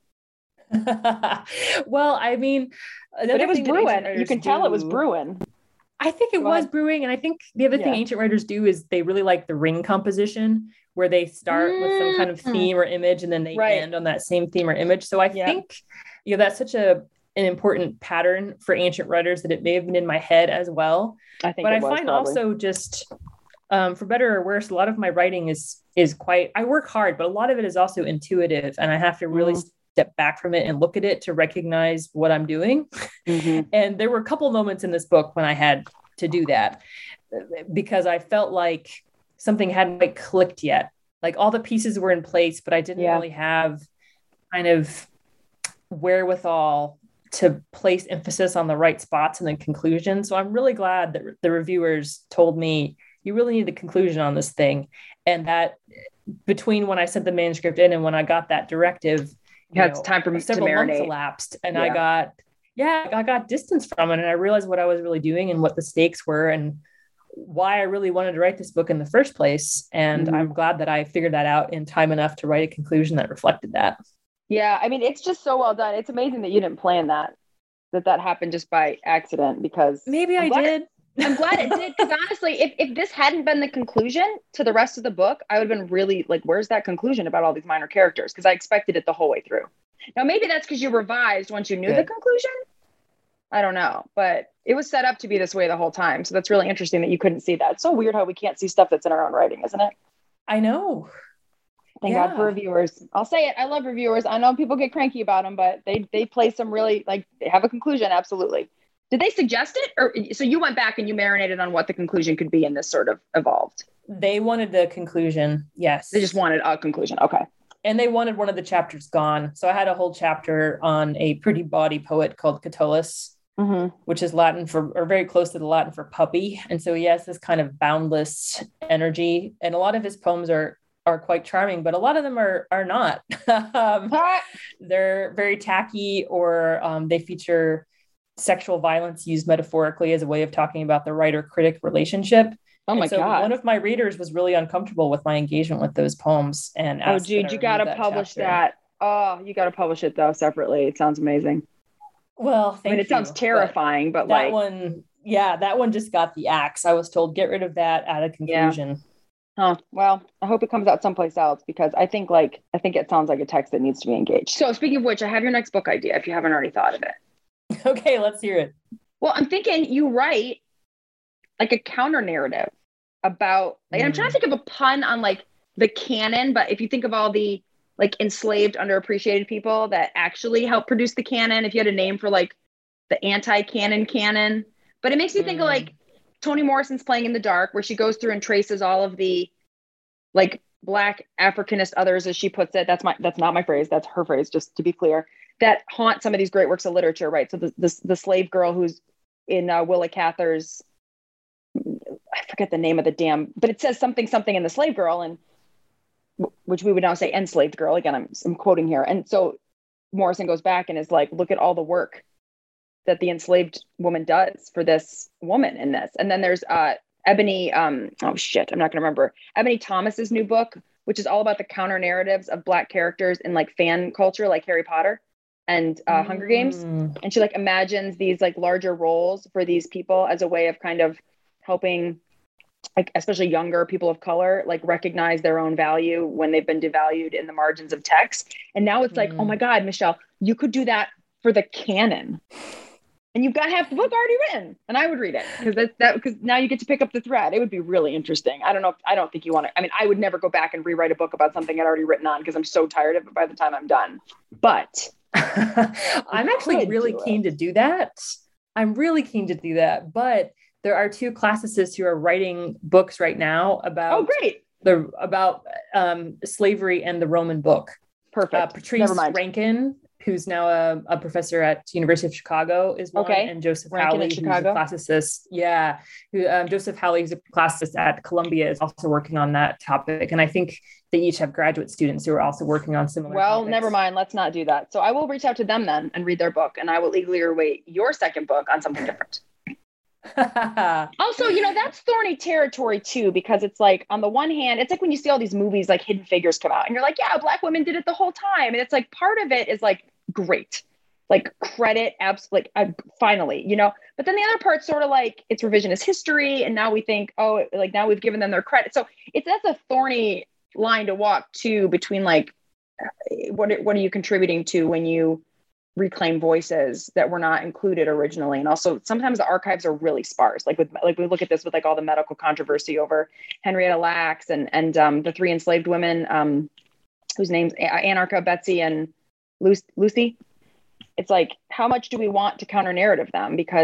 Well, I mean, but it was brewing. You can tell it was brewing. I think it was brewing. And I think the other thing ancient writers do is they really like the ring composition, where they start with some kind of theme or image and then they end on that same theme or image. So I think, that's such an important pattern for ancient writers that it may have been in my head as well. I find also just, for better or worse, a lot of my writing is quite, I work hard, but a lot of it is also intuitive, and I have to really step back from it and look at it to recognize what I'm doing. Mm-hmm. And there were a couple moments in this book when I had to do that because I felt like something hadn't quite clicked yet. Like all the pieces were in place, but I didn't really have kind of wherewithal to place emphasis on the right spots in the conclusion. So I'm really glad that the reviewers told me you really need a conclusion on this thing. And that between when I sent the manuscript in and when I got that directive, it's time for several to months elapsed, and I got distance from it, and I realized what I was really doing and what the stakes were and why I really wanted to write this book in the first place. And I'm glad that I figured that out in time enough to write a conclusion that reflected that. Yeah, I mean, it's just so well done. It's amazing that you didn't plan that happened just by accident, because maybe I did. I'm glad it did, because honestly, if this hadn't been the conclusion to the rest of the book, I would have been really like, where's that conclusion about all these minor characters? Because I expected it the whole way through. Now, maybe that's because you revised once you knew the conclusion. I don't know, but it was set up to be this way the whole time. So that's really interesting that you couldn't see that. It's so weird how we can't see stuff that's in our own writing, isn't it? I know. Thank God for reviewers. I'll say it. I love reviewers. I know people get cranky about them, but they play some really, like, they have a conclusion. Absolutely. Did they suggest it? Or so you went back and you marinated on what the conclusion could be, and this sort of evolved? They wanted the conclusion. Yes. They just wanted a conclusion. Okay. And they wanted one of the chapters gone. So I had a whole chapter on a pretty bawdy poet called Catullus, which is Latin for, or very close to the Latin for puppy. And so he has this kind of boundless energy. And a lot of his poems are quite charming, but a lot of them are not. They're very tacky, or they feature sexual violence used metaphorically as a way of talking about the writer-critic relationship. Oh my God. One of my readers was really uncomfortable with my engagement with those poems and asked, dude, you got to publish that. Oh, you got to publish it though separately. It sounds amazing. Well, it sounds terrifying, but that one just got the axe. I was told, get rid of that at a conclusion. Oh, well, I hope it comes out someplace else, because I think it sounds like a text that needs to be engaged. So speaking of which, I have your next book idea if you haven't already thought of it. Okay, let's hear it. Well, I'm thinking you write like a counter narrative about, like, I'm trying to think of a pun on like the canon, but if you think of all the like enslaved, underappreciated people that actually helped produce the canon, if you had a name for like the anti-canon, but it makes me think of like Toni Morrison's Playing in the Dark, where she goes through and traces all of the like Black Africanist others, as she puts it. That's not my phrase. That's her phrase, just to be clear, that haunt some of these great works of literature, right? So the slave girl who's in Willa Cather's, I forget the name of the damn, but it says something in The Slave Girl, and which we would now say enslaved girl. Again, I'm quoting here. And so Morrison goes back and is like, look at all the work that the enslaved woman does for this woman in this. And then there's Ebony, I'm not going to remember. Ebony Thomas's new book, which is all about the counter narratives of Black characters in like fan culture, like Harry Potter and Hunger Games. And she like imagines these like larger roles for these people as a way of kind of helping, like, especially younger people of color, like recognize their own value when they've been devalued in the margins of text. And now it's like, oh my God, Michelle, you could do that for the canon. And you've got half the book already written, and I would read it because now you get to pick up the thread. It would be really interesting. I don't think you want to. I mean, I would never go back and rewrite a book about something I'd already written on, because I'm so tired of it by the time I'm done. But I'm actually really keen to do that. I'm really keen to do that. But there are two classicists who are writing books right now about slavery and the Roman book. Perfect. Patrice Rankin, who's now a professor at University of Chicago, is one, and Joseph Howley, who's a classicist. Yeah, Joseph Howley, who's a classicist at Columbia, is also working on that topic. And I think they each have graduate students who are also working on similar topics. Never mind. Let's not do that. So I will reach out to them then and read their book, and I will eagerly await your second book on something different. Also, that's thorny territory too, because it's like, on the one hand, it's like when you see all these movies like Hidden Figures come out and you're like, yeah, Black women did it the whole time. And it's like, part of it is like, great, like credit, absolutely, finally, but then the other part's sort of like, it's revisionist history. And now we think, oh, like now we've given them their credit. So that's a thorny line to walk too, between like, what are you contributing to when you reclaim voices that were not included originally? And also sometimes the archives are really sparse. Like we look at this with like all the medical controversy over Henrietta Lacks and the three enslaved women, whose names Anarcha, Betsy, and Lucy. It's like, how much do we want to counter narrative them? Because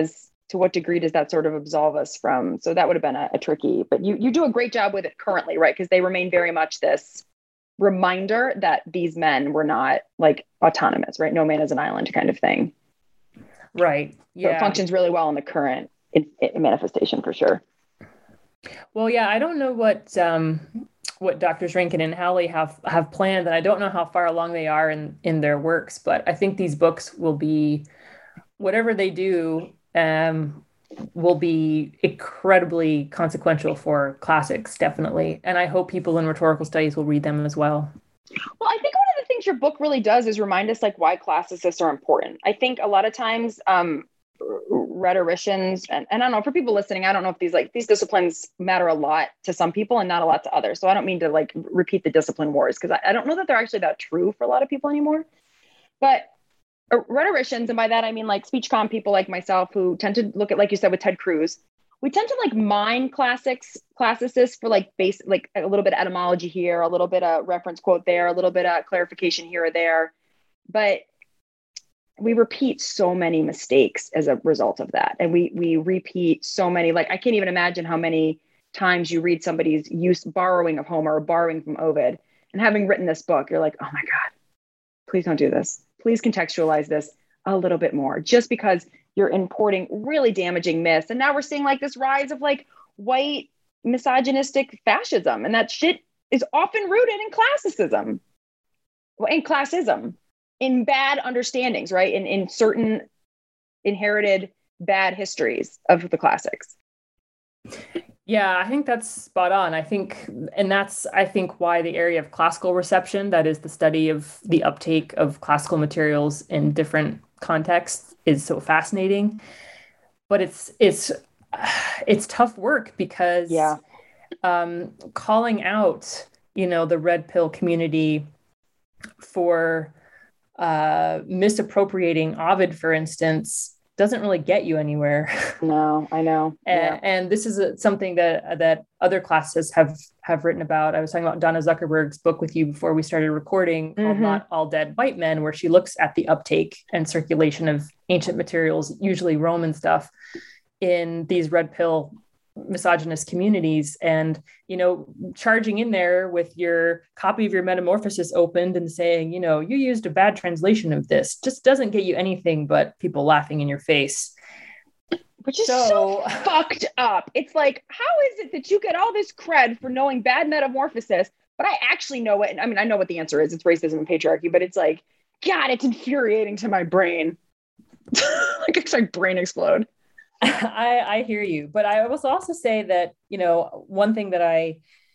to what degree does that sort of absolve us from? So that would have been a tricky, but you do a great job with it currently, right? Because they remain very much this reminder that these men were not like autonomous, right? No man is an island kind of thing. Right. Yeah. So it functions really well in the current manifestation for sure. Well, yeah, I don't know what Doctors Rankin and Howley have planned, and I don't know how far along they are in their works, but I think these books will be, whatever they do, will be incredibly consequential for classics, definitely. And I hope people in rhetorical studies will read them as well. Well, I think one of the things your book really does is remind us like why classicists are important. I think a lot of times rhetoricians, and I don't know, for people listening, I don't know if these disciplines matter a lot to some people and not a lot to others. So I don't mean to like repeat the discipline wars, because I don't know that they're actually that true for a lot of people anymore. But rhetoricians, and by that I mean like speech comm people like myself, who tend to look at, like you said with Ted Cruz, we tend to like mine classicists for like basic, like a little bit of etymology here, a little bit of reference quote there, a little bit of clarification here or there. But we repeat so many mistakes as a result of that. And we repeat so many, like I can't even imagine how many times you read somebody's borrowing of Homer or borrowing from Ovid. And having written this book, you're like, oh my God, please don't do this. Please contextualize this a little bit more, just because you're importing really damaging myths. And now we're seeing like this rise of like white misogynistic fascism. And that shit is often rooted in classicism, in bad understandings, right? In certain inherited bad histories of the classics. Yeah, I think that's spot on. I think why the area of classical reception, that is the study of the uptake of classical materials in different contexts, is so fascinating. But it's tough work because calling out, the red pill community for misappropriating Ovid, for instance, doesn't really get you anywhere. No, I know. And this is something that other classes have written about. I was talking about Donna Zuckerberg's book with you before we started recording, called Not All Dead White Men, where she looks at the uptake and circulation of ancient materials, usually Roman stuff, in these red pill misogynist communities, and charging in there with your copy of your Metamorphosis opened and saying, you used a bad translation of this, just doesn't get you anything but people laughing in your face, which is so fucked up. It's like, how is it that you get all this cred for knowing bad Metamorphosis, but I actually know it? I mean, I know what the answer is. It's racism and patriarchy, but it's like, God, it's infuriating to my brain. Like, it's like brain explode. I hear you, but I will also say that, one thing that I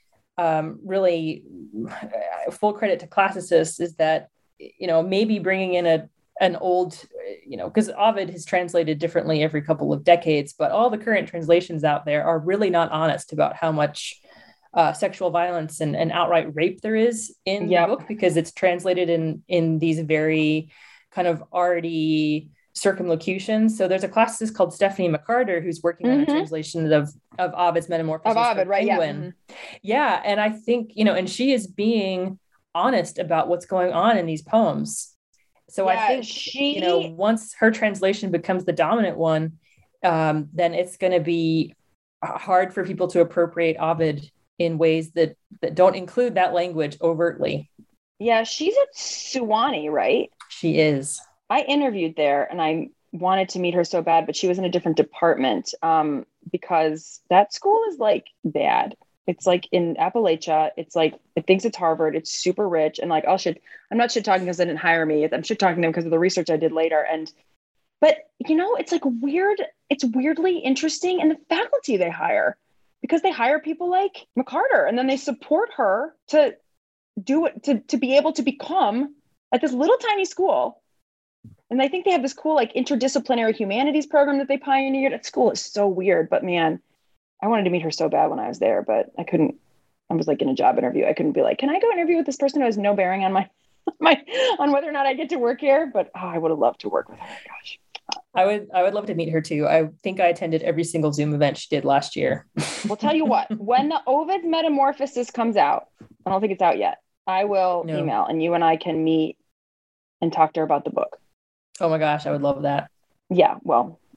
really full credit to classicists is that, maybe bringing in an old, because Ovid has translated differently every couple of decades, but all the current translations out there are really not honest about how much sexual violence and outright rape there is in the book, because it's translated in these very kind of arty circumlocutions. So there's a classicist called Stephanie McCarter who's working on a translation of Ovid's Metamorphosis. Of Ovid, right? Penguin. Yeah. And I think, and she is being honest about what's going on in these poems. So I think, once her translation becomes the dominant one, then it's going to be hard for people to appropriate Ovid in ways that don't include that language overtly. Yeah. She's at Sewanee, right? She is. I interviewed there and I wanted to meet her so bad, but she was in a different department because that school is like bad. It's like in Appalachia. It's like, it thinks it's Harvard. It's super rich. And like, I'm not shit talking because they didn't hire me. I'm shit talking them because of the research I did later. But it's like weird. It's weirdly interesting. And the faculty they hire, because they hire people like McCarter and then they support her to do it, to be able to become at this little tiny school. And I think they have this cool, like, interdisciplinary humanities program that they pioneered. At school is so weird, but man, I wanted to meet her so bad when I was there, but I couldn't. I was like in a job interview. I couldn't be like, can I go interview with this person who has no bearing on on whether or not I get to work here? But I would have loved to work with her. Gosh, I would love to meet her too. I think I attended every single Zoom event she did last year. Well, tell you what, when the Ovid Metamorphosis comes out, I don't think it's out yet, I will email and you and I can meet and talk to her about the book. Oh my gosh, I would love that. Yeah, well,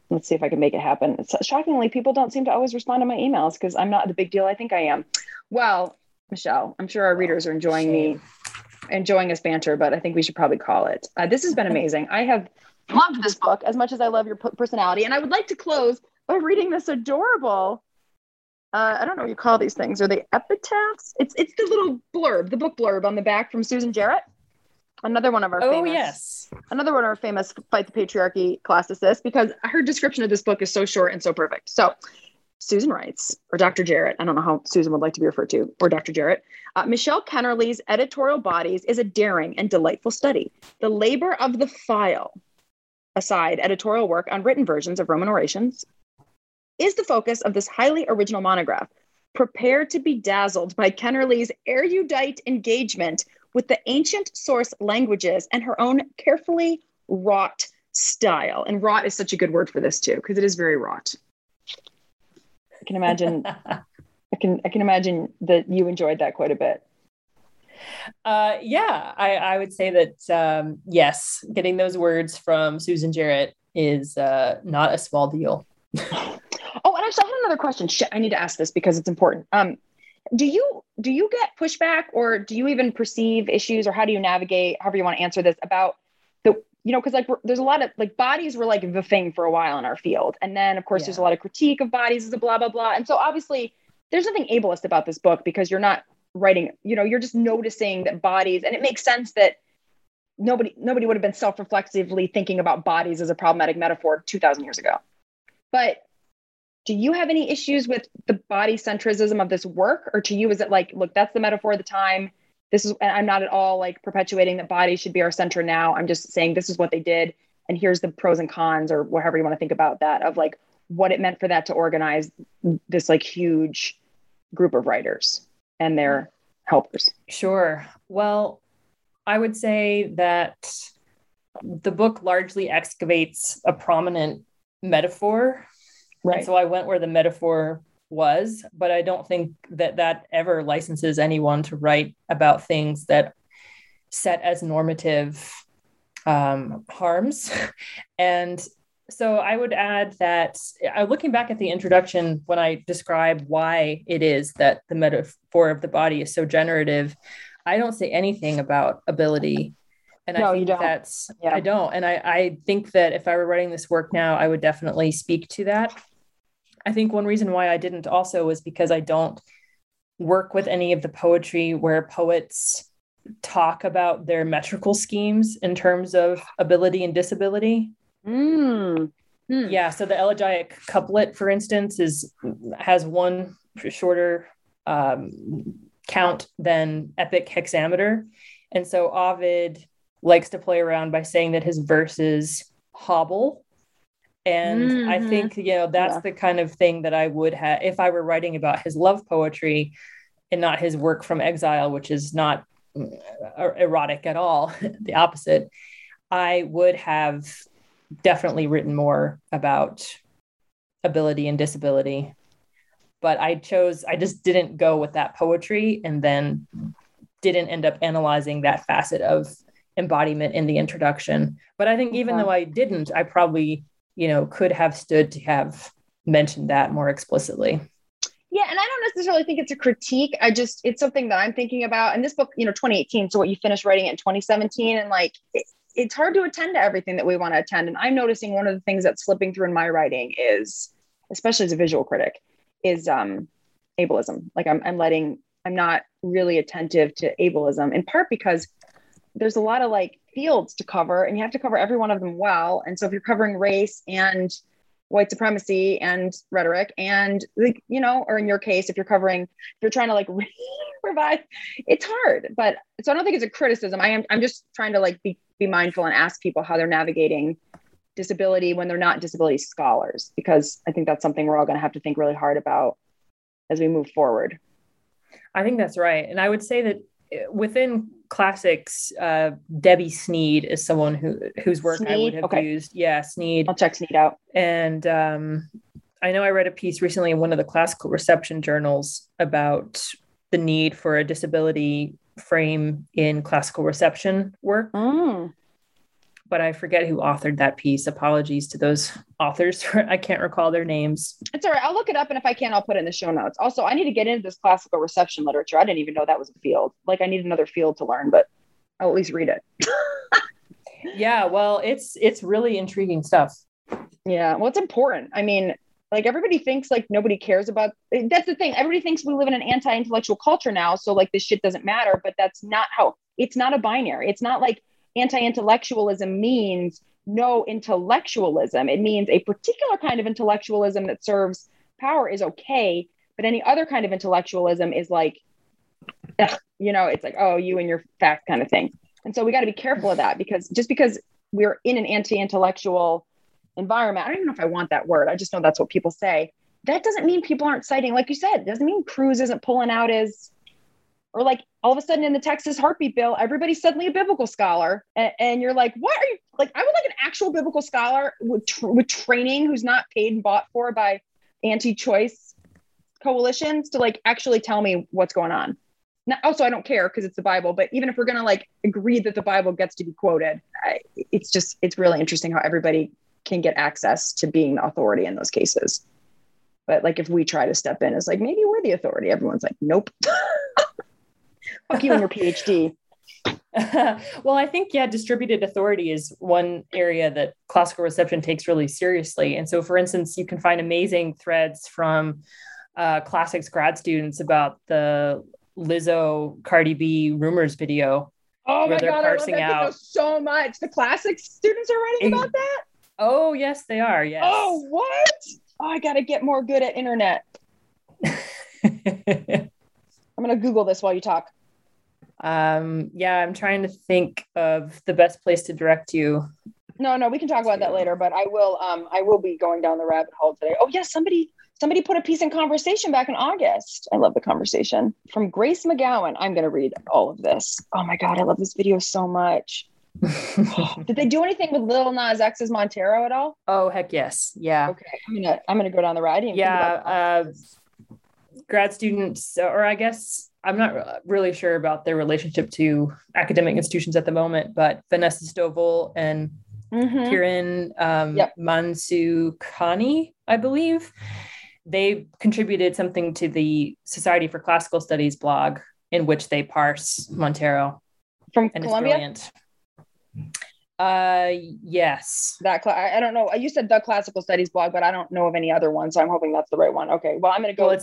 let's see if I can make it happen. Shockingly, people don't seem to always respond to my emails because I'm not the big deal I think I am. Well, Michelle, I'm sure our readers are enjoying this banter, but I think we should probably call it. This has been amazing. I have loved this book as much as I love your personality. And I would like to close by reading this adorable, I don't know what you call these things. Are they epitaphs? It's the little blurb, the book blurb on the back from Susan Jarrett. Another one of our famous Fight the Patriarchy classicists, because her description of this book is so short and so perfect. So Susan writes, or Dr. Jarrett, I don't know how Susan would like to be referred to, or Dr. Jarrett, Michelle Kennerly's editorial bodies is a daring and delightful study. The labor of the file, aside editorial work on written versions of Roman orations, is the focus of this highly original monograph. Prepare to be dazzled by Kennerly's erudite engagement with the ancient source languages and her own carefully wrought style. And wrought is such a good word for this too, because it is very wrought. I can imagine I can imagine that you enjoyed that quite a bit. I would say that, yes, getting those words from Susan Jarrett is not a small deal. Oh, and actually I had another question. Shit, I need to ask this because it's important. Do you get pushback, or do you even perceive issues, or how do you navigate, however you want to answer this, about because like there's a lot of like bodies were like the thing for a while in our field. And then of course there's a lot of critique of bodies as a blah, blah, blah. And so obviously there's nothing ableist about this book because you're not writing, you're just noticing that bodies, and it makes sense that nobody would have been self-reflexively thinking about bodies as a problematic metaphor 2,000 years ago. But do you have any issues with the body centrism of this work? Or to you, is it like, look, that's the metaphor of the time. And I'm not at all like perpetuating that bodies should be our center now. I'm just saying this is what they did. And here's the pros and cons, or whatever you want to think about that, of like what it meant for that to organize this like huge group of writers and their helpers. Sure. Well, I would say that the book largely excavates a prominent metaphor. Right. And so I went where the metaphor was, but I don't think that ever licenses anyone to write about things that set as normative harms. And so I would add that looking back at the introduction, when I describe why it is that the metaphor of the body is so generative, I don't say anything about ability. And no, I think I don't. And I think that if I were writing this work now, I would definitely speak to that. I think one reason why I didn't also was because I don't work with any of the poetry where poets talk about their metrical schemes in terms of ability and disability. Yeah. So the elegiac couplet, for instance, has one shorter count than epic hexameter. And so Ovid likes to play around by saying that his verses hobble. And I think, that's the kind of thing that I would have if I were writing about his love poetry and not his work from exile, which is not erotic at all. The opposite. I would have definitely written more about ability and disability, but I just didn't go with that poetry, and then didn't end up analyzing that facet of embodiment in the introduction. But I think even though I didn't, I probably could have stood to have mentioned that more explicitly. Yeah. And I don't necessarily think it's a critique. It's something that I'm thinking about. And this book, 2018. So what, you finished writing it in 2017, and like, it's hard to attend to everything that we want to attend. And I'm noticing one of the things that's slipping through in my writing is, especially as a visual critic, is ableism. Like I'm not really attentive to ableism, in part because there's a lot of like fields to cover, and you have to cover every one of them well. And so if you're covering race and white supremacy and rhetoric, and like, or in your case, if you're trying to like revive, it's hard. But so I don't think it's a criticism. I'm just trying to like be mindful and ask people how they're navigating disability when they're not disability scholars, because I think that's something we're all going to have to think really hard about as we move forward. I think that's right. And I would say that within classics, Debbie Sneed is someone whose work Sneed? I would have used. Yeah, Sneed. I'll check Sneed out. And I know I read a piece recently in one of the classical reception journals about the need for a disability frame in classical reception work. but I forget who authored that piece. Apologies to those authors. I can't recall their names. It's all right. I'll look it up. And if I can, I'll put it in the show notes. Also, I need to get into this classical reception literature. I didn't even know that was a field. Like I need another field to learn, but I'll at least read it. Yeah. Well, it's really intriguing stuff. Yeah. Well, it's important. I mean, like everybody thinks like nobody cares about, that's the thing. Everybody thinks we live in an anti-intellectual culture now. So like this shit doesn't matter, but that's not how, it's not a binary. It's not like anti-intellectualism means no intellectualism. It means a particular kind of intellectualism that serves power is okay. But any other kind of intellectualism is like, you know, it's like, oh, you and your fact kind of thing. And so we got to be careful of that, because just because we're in an anti-intellectual environment, I don't even know if I want that word. I just know that's what people say. That doesn't mean people aren't citing, like you said, doesn't mean Cruz isn't pulling out his, or like all of a sudden in the Texas heartbeat bill, everybody's suddenly a biblical scholar. And you're like, what are you like? I would like an actual biblical scholar with training who's not paid and bought for by anti-choice coalitions to like actually tell me what's going on. Now, also, I don't care because it's the Bible, but even if we're going to like agree that the Bible gets to be quoted, it's really interesting how everybody can get access to being the authority in those cases. But like, if we try to step in, it's like, maybe we're the authority. Everyone's like, nope. Fuck you and your PhD. Well, I think, yeah, distributed authority is one area that classical reception takes really seriously. And so, for instance, you can find amazing threads from classics grad students about the Lizzo Cardi B rumors video. Oh my God, I love that video so much. The classics students are writing about that? Oh, yes, they are. Yes. Oh, what? Oh, I got to get more good at internet. I'm going to Google this while you talk. Yeah, I'm trying to think of the best place to direct you. No, we can talk about that later, but I will be going down the rabbit hole today. Oh yeah, somebody put a piece in Conversation back in August. I love the Conversation from Grace McGowan. I'm going to read all of this. Oh my God, I love this video so much. Did they do anything with Lil Nas X's Montero at all? Oh, heck yes. Yeah. Okay. I'm gonna go down the ride. Yeah. Grad students, or I guess I'm not really sure about their relationship to academic institutions at the moment, but Vanessa Stovall and Kiran Mansukhani, I believe, they contributed something to the Society for Classical Studies blog in which they parse Montero. From and Columbia? It's brilliant. Yes. I don't know. You said the Classical Studies blog, but I don't know of any other one, so I'm hoping that's the right one. Okay. Well, I'm going to go.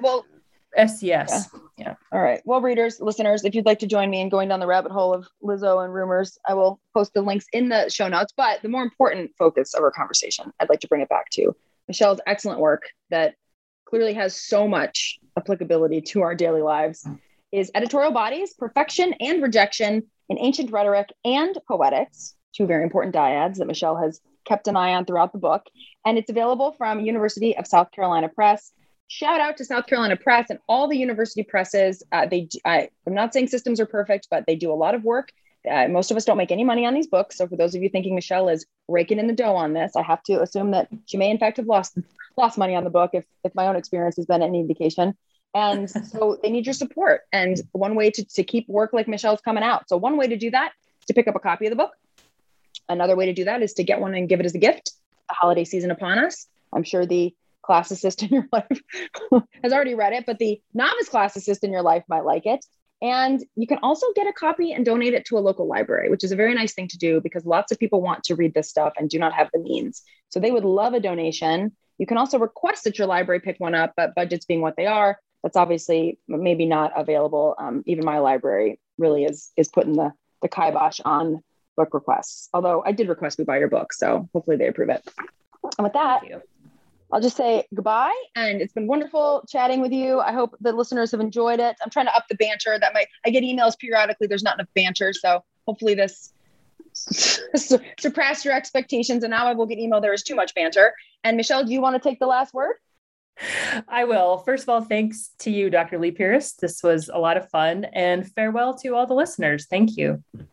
SCS. Yeah. All right. Well, readers, listeners, if you'd like to join me in going down the rabbit hole of Lizzo and rumors, I will post the links in the show notes. But the more important focus of our conversation, I'd like to bring it back to Michelle's excellent work that clearly has so much applicability to our daily lives, is Editorial Bodies, Perfection and Rejection in Ancient Rhetoric and Poetics, two very important dyads that Michelle has kept an eye on throughout the book. And it's available from University of South Carolina Press. Shout out to South Carolina Press and all the university presses. I'm not saying systems are perfect, but they do a lot of work. Most of us don't make any money on these books. So for those of you thinking Michelle is raking in the dough on this, I have to assume that she may in fact have lost money on the book if my own experience has been any indication. And so they need your support. And one way to keep work like Michelle's coming out. So one way to do that is to pick up a copy of the book. Another way to do that is to get one and give it as a gift. The holiday season upon us. I'm sure the classicist in your life has already read it, but the novice classicist in your life might like it. And you can also get a copy and donate it to a local library, which is a very nice thing to do because lots of people want to read this stuff and do not have the means. So they would love a donation. You can also request that your library pick one up, but budgets being what they are, that's obviously maybe not available. Even my library really is putting the kibosh on book requests. Although I did request we buy your book, so hopefully they approve it. And with that, I'll just say goodbye. And it's been wonderful chatting with you. I hope the listeners have enjoyed it. I'm trying to up the banter. I get emails periodically. There's not enough banter. So hopefully this surpassed your expectations. And now I will get email. There is too much banter. And Michelle, do you want to take the last word? I will. First of all, thanks to you, Dr. Lee Pierce. This was a lot of fun, and farewell to all the listeners. Thank you.